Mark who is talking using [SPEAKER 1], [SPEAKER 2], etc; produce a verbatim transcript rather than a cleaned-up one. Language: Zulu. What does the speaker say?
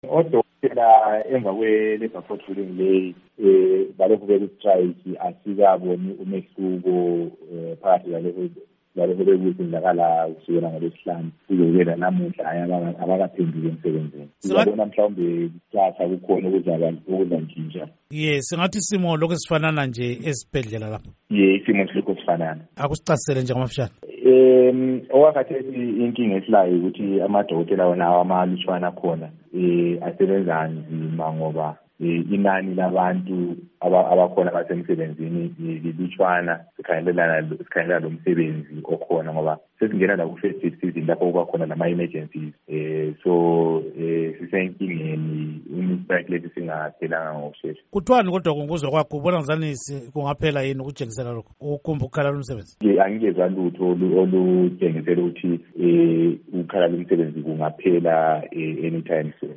[SPEAKER 1] Odokotela emva kwe-labour court ruling le eh balokhu bekustrike asikaboni umehluko phakathi kwalokho lalokho bekuzindakala kusukela ngolwesihlanu kuzokela namuhla abakaphenduki emsebenzini. Siyabona mhlawumbe kusasa kukhona ukuzaba ukuzanshintsha.
[SPEAKER 2] Yes, singathi isimo lokho sifanana nje esibhedlela lapho.
[SPEAKER 1] Ye isimo silokho sifanana.
[SPEAKER 2] Akusicasisele nje ngamafishane.
[SPEAKER 1] Em owakhathethi inkinga esilayo ukuthi amadokotela wona amalutshwana khona eh asebenza nzima ngoba inani labantu abakhona basemsebenzini lilutshwana sikhangelana sikhangelana lo msebenzi okhona ngoba sesingena la ku festive season lapho kuba khona nama emergencies eh so eh sisenkingeni imistrike lethi singaphelanga ngokushesha.
[SPEAKER 2] Kuthiwani kodwa kunguzwa kwakho ubona ngizani kungaphela yini ukutshengisela lokho ukumba ukukhala lomsebenzi?
[SPEAKER 1] Nje angiyezwa lutho olutshengisela ukuthi eh ukukhala lomsebenzi kungaphela anytime soon.